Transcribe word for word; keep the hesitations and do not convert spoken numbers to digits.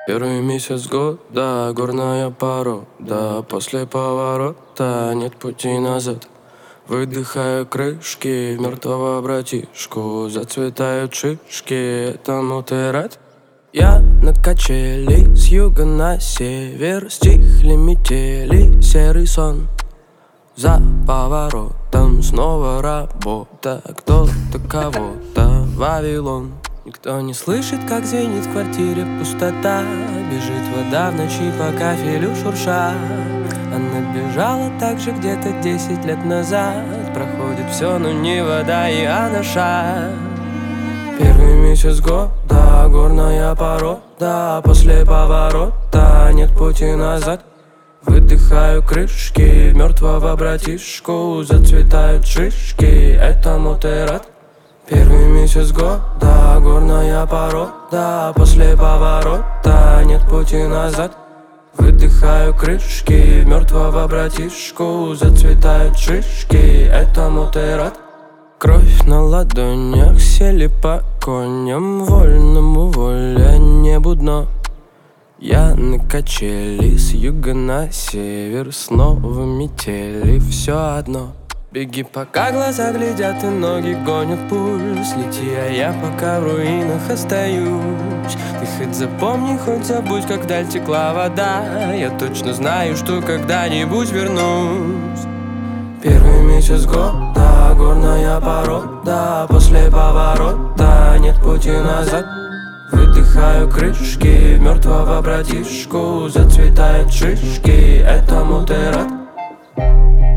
Первый месяц года, горная порода. После поворота нет пути назад. Выдыхаю крышки в мертвого братишку. Зацветают шишки, этому ты рад? Я на качели с юга на север. Стихли метели, серый сон. За поворотом снова работа. Кто-то кого-то, Вавилон. Никто не слышит, как звенит в квартире пустота. Бежит вода в ночи по кафелю шурша. Она бежала так же где-то десять лет назад. Проходит все, но не вода и анаша. Первый месяц года, горная порода. После поворота нет пути назад. Выдыхаю крышки в мертвого братишку. Зацветают шишки, этому ты рад? Первый месяц года, горная порода. После поворота нет пути назад. Выдыхаю крышки в мертвого братишку. Зацветают шишки, этому ты рад? Кровь на ладонях, сели по коням. Вольному воля, небу дно. Я на качели с юга на север. Снова метели, все одно. Беги, пока глаза глядят и ноги гонят пульс. Лети, а я пока в руинах остаюсь. Ты хоть запомни, хоть забудь, как вдаль текла вода. Я точно знаю, что когда-нибудь вернусь. Первый месяц года, горная порода. После поворота нет пути назад. Выдыхаю крышки в мертвого братишку. Зацветают шишки, этому ты рад?